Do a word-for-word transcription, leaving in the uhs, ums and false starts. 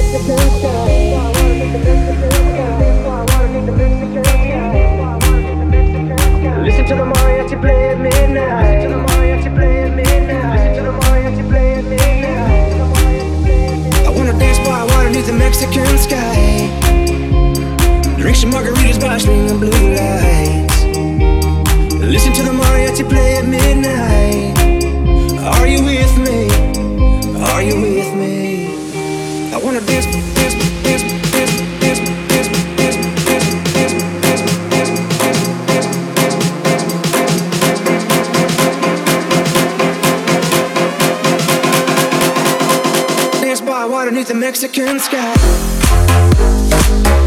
Listen to the mariachi play at midnight. Listen to the mariachi play at midnight. Listen to the mariachi play at midnight. I wanna dance by water beneath the Mexican sky. Drink some margaritas by a string of blue lights. Listen to the mariachi play at midnight. Are you with me? Are you with me? I wanna dance, dance, dance, dance, dance, dance, dance, dance, dance, dance, dance, dance by water beneath the Mexican sky.